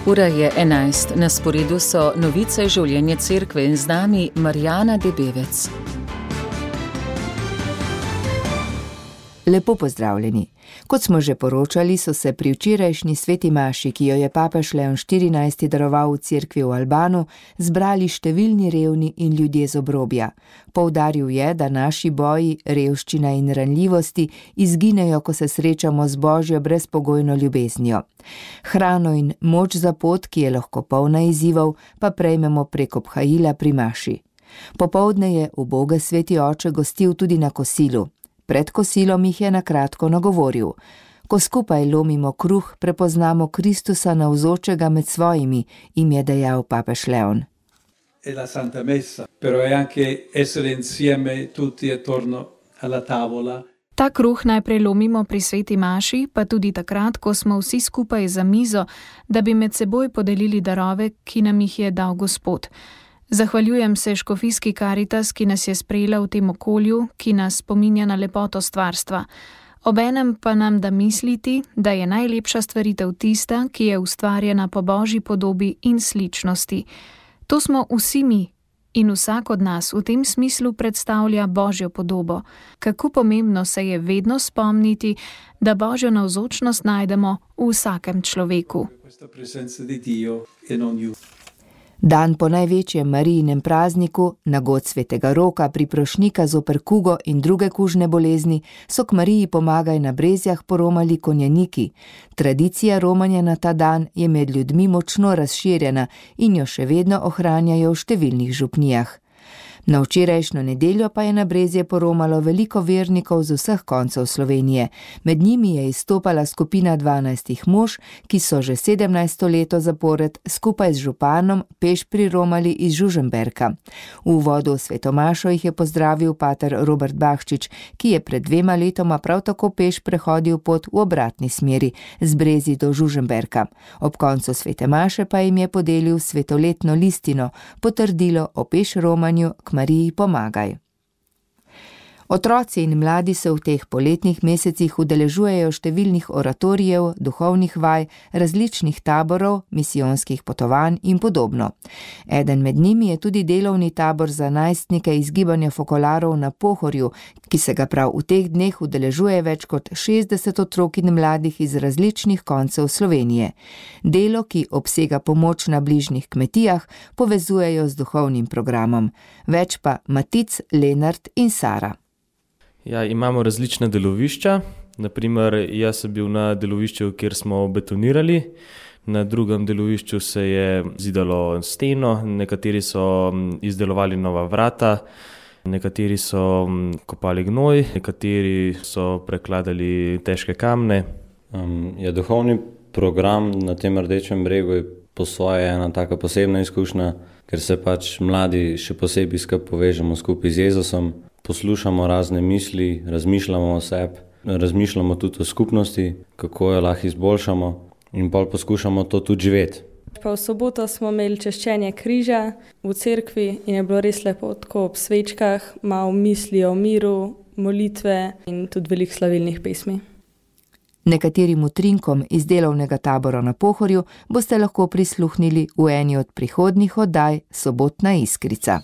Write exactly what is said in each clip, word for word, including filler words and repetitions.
Ura je enajst, na sporedu so novice življenja cerkve in z nami Marjana Debevec. Lepo pozdravljeni. Kot smo že poročali, so se pri včerajšnji sveti maši, ki jo je papež Leon štirinajsti daroval v cerkvi v Albanu, zbrali številni revni in ljudje z obrobja. Poudaril je, da naši boji, revščina in ranljivosti izginejo, ko se srečamo z Božjo brezpogojno ljubeznijo. Hrano in moč za pot, ki je lahko polna izzivov, pa prejmemo prek obhajila pri maši. Popoldne je uboge sveti oče gostil tudi na kosilu. Pred kosilom jih je na kratko nagovoril. Ko skupaj lomimo kruh, prepoznamo Kristusa navzočega med svojimi, jim je dejal papež Leon. È la Santa Messa, però è anche essere insieme tutti attorno alla tavola. Ta kruh najprej lomimo pri sveti maši, pa tudi takrat, ko smo vsi skupaj za mizo, da bi med seboj podelili darove, ki nam jih je dal Gospod. Zahvaljujem se škofijski Karitas, ki nas je sprejela v tem okolju, ki nas spominja na lepoto stvarstva. Obenem pa nam da misliti, da je najlepša stvaritev tista, ki je ustvarjena po Božji podobi in sličnosti. To smo vsi mi in vsak od nas v tem smislu predstavlja Božjo podobo. Kako pomembno se je vedno spomniti, da Božjo navzočnost najdemo v vsakem človeku. Dan po največjem Marijinem prazniku, na god svetega Roka, priprošnika zoper kugo in druge kužne bolezni, so k Mariji Pomagaj na Brezjah poromali konjeniki. Tradicija romanja na ta dan je med ljudmi močno razširjena in jo še vedno ohranjajo v številnih župnijah. Na včerajšnjo nedeljo pa je na Brezje poromalo veliko vernikov z vseh koncev Slovenije. Med njimi je izstopala skupina dvanajstih mož, ki so že sedemnajsto leto zapored skupaj z županom peš priromali iz Žužemberka. V uvodu v svetomašo jih je pozdravil pater Robert Bahčič, ki je pred dvema letoma prav tako peš prehodil pot v obratni smeri, z Brezij do Žužemberka. Ob koncu svete maše pa jim je podelil svetoletno listino, potrdilo o peš romanju k Mariji Pomagaj. Otroci in mladi se v teh poletnih mesecih udeležujejo številnih oratorijev, duhovnih vaj, različnih taborov, misijonskih potovanj in podobno. Eden med njimi je tudi delovni tabor za najstnike iz gibanja Fokolarov na Pohorju, ki se ga prav v teh dneh udeležuje več kot šestdeset otrok in mladih iz različnih koncev Slovenije. Delo, ki obsega pomoč na bližnjih kmetijah, povezujejo z duhovnim programom. Več pa Matic, Lenart in Sara. Ja, imamo različna delovišča. Naprimer, jaz sem bil na delovišču, kjer smo betonirali. Na drugem delovišču se je zidalo steno, nekateri so izdelovali nova vrata, nekateri so kopali gnoj, nekateri so prekladali težke kamne. Um, ja, duhovni program na tem Rdečem bregu je po svoje ena taka posebna izkušnja, ker se pač mladi še posebej skupaj povežemo skupaj z Jezusom. Poslušamo razne misli, razmišljamo o sebi, razmišljamo tudi o skupnosti, kako jo lahko izboljšamo in pol poskušamo to tudi živeti. Pa v soboto smo imeli češčenje križa v cerkvi in je bilo res lepo, tako ob svečkah, malo misli o miru, molitve in tudi veliko slavilnih pesmi. Nekaterim utrinkom iz delovnega tabora na Pohorju boste lahko prisluhnili v eni od prihodnjih oddaj Sobotna iskrica.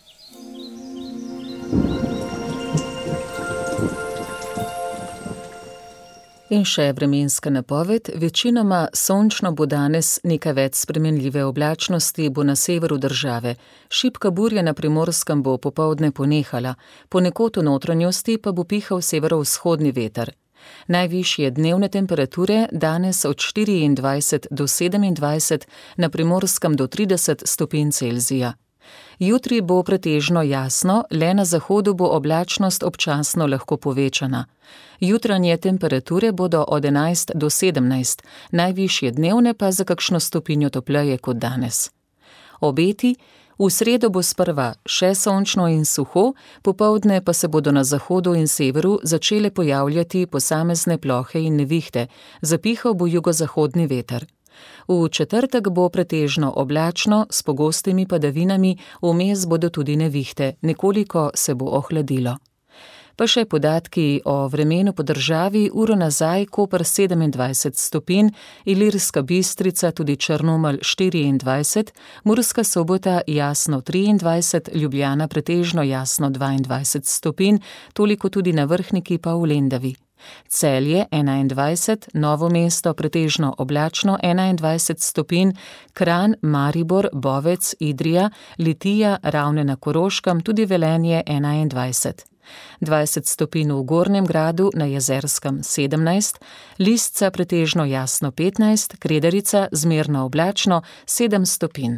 In še vremenska napoved, večinoma sončno bo danes, nekaj več spremenljive oblačnosti bo na severu države. Šibka burja na Primorskem bo popoldne ponehala, ponekod v notranjosti pa bo pihal severovzhodni veter. Najvišje dnevne temperature danes od štiriindvajset do sedemindvajset, na Primorskem do trideset stopinj Celzija. Jutri bo pretežno jasno, le na zahodu bo oblačnost občasno lahko povečana. Jutranje temperature bodo od enajst do sedemnajst, najvišje dnevne pa za kakšno stopinjo topleje kot danes. Obeti: v sredo bo sprva še sončno in suho, popoldne pa se bodo na zahodu in severu začele pojavljati posamezne plohe in nevihte, zapihal bo jugozahodni veter. V četrtek bo pretežno oblačno, s pogostimi padavinami, vmes bodo tudi nevihte, nekoliko se bo ohladilo. Pa še podatki o vremenu po državi: uro nazaj Koper sedemindvajset stopinj, Ilirska Bistrica, tudi Črnomelj štiriindvajset, Murska Sobota jasno triindvajset, Ljubljana pretežno jasno dvaindvajset stopinj, toliko tudi na Vrhniki pa v Lendavi. Celje enaindvajset, Novo mesto pretežno oblačno enaindvajset stopinj, Kranj, Maribor, Bovec, Idrija, Litija, Ravne na Koroškem, tudi Velenje enaindvajset. dvajset stopinj v Gornjem Gradu, na Jezerskem sedemnajst, Lisca pretežno jasno petnajst, Kredarica zmerno oblačno sedem stopinj.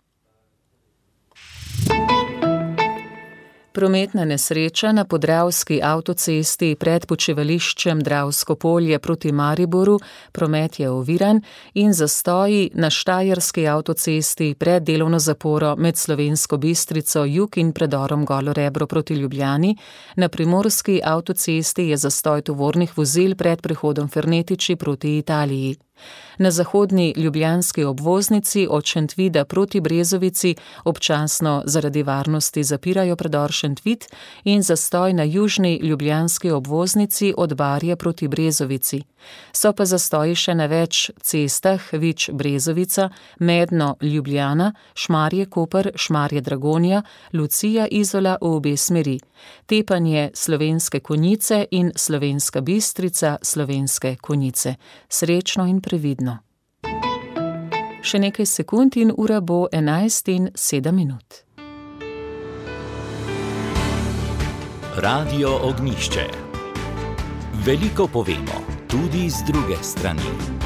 Prometna nesreča na Podravski avtocesti pred počivališčem Dravsko polje proti Mariboru, promet je oviran, in zastoji na Štajerski avtocesti pred delovno zaporo med Slovensko Bistrico jug in predorom Golo Rebro proti Ljubljani. Na Primorski avtocesti je zastoj tovornih vozil pred prehodom Fernetiči proti Italiji. Na zahodni ljubljanski obvoznici od Šentvida proti Brezovici občasno zaradi varnosti zapirajo predor Šentvid in zastoj na južni ljubljanski obvoznici od Barje proti Brezovici. So pa zastoji še na več cestah: Vič Brezovica, Medno Ljubljana, Šmarje Koper, Šmarje Dragonja, Lucija Izola v obe smeri, Tepanje Slovenske Konjice in Slovenska Bistrica Slovenske Konjice. Srečno in previdno. Še nekaj sekund in ura bo enajst in sedem minut. Radio Ognjišče. Veliko povemo, tudi z druge strani.